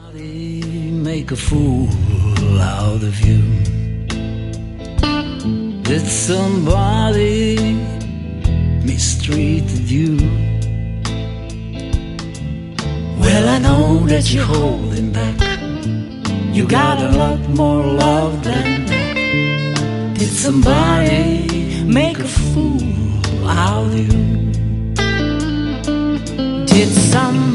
Make a fool out of you. Did somebody mistreated you? Well, I know that you're holding back. You got a lot more love than that. Did somebody make a fool out of you? Did somebody